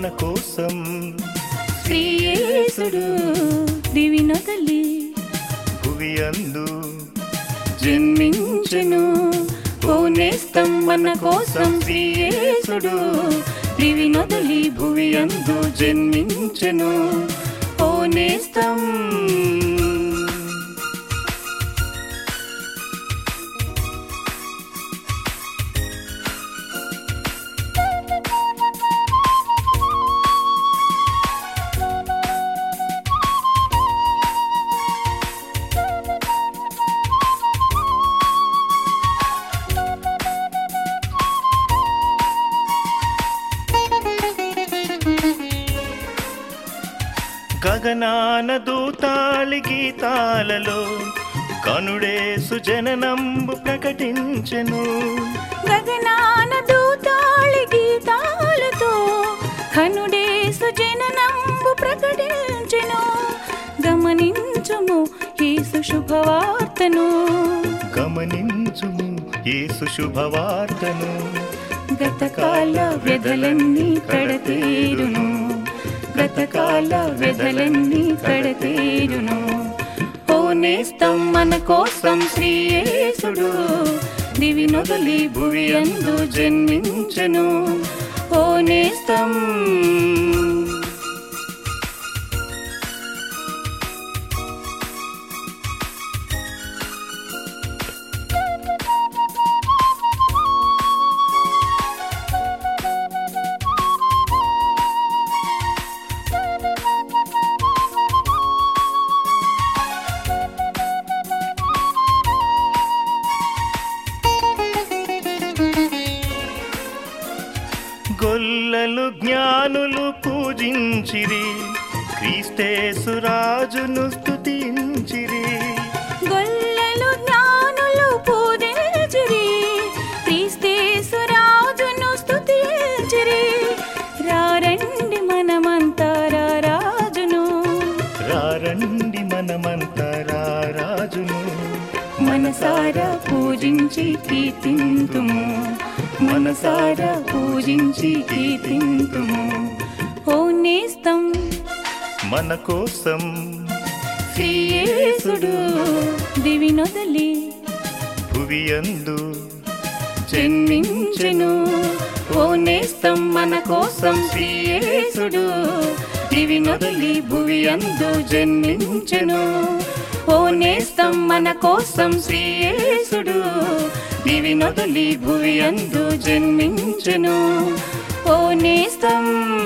కోసం శ్రీయేసుడు దివినొదలి భువి అందు జన్మించెను. ఓ నేస్తం మన కోసం శ్రీయేసుడు దివినొదలి భువి అందు జన్మించెను. ఓ నేస్తం గగనాన దూతాళి గీతాలలో కనుడేసు జననంబు ప్రకటించెను. గగనాన దూతాళి గీతాలతో కనుడేసు జననంబు ప్రకటించెను. గమనించుము యేసు శుభవార్తను, గమనించుము యేసు శుభవార్తను. గతకాల వ్యధలన్నీ కడతేరును, గతకాల వ్యధలన్నీ కడతేరును. ఓ నేస్తం మన కోసం శ్రీయేసుడు దివినొదలి భువి అందు జన్మించెను. ఓ నేస్తం గొల్లలు జ్ఞానులు పూజించిరి, క్రీస్తేసు రాజును స్తుతించిరి. గొల్లలు జ్ఞానులు పూజించిరి, క్రీస్తేసు రాజును స్తుతించిరి. రారండి మనమంతా రాజును, రారండి మనమంతా రాజును. మనసారా పూజించి కీర్తింతుము, మనసారా పూజించి కీర్తింతుము. ఓ నేస్తం మన కోసం శ్రీయేసుడు దివినొదలి భువి అందు జన్మించెను. ఓ నేస్తం మన కోసం శ్రీయేసుడు దివినొదలి భువి అందు జన్మించెను. ఓ నేస్తం మన కోసం శ్రీయేసుడు దివినొదలి భువి అందు జన్మించెను. ఓ నేస్తం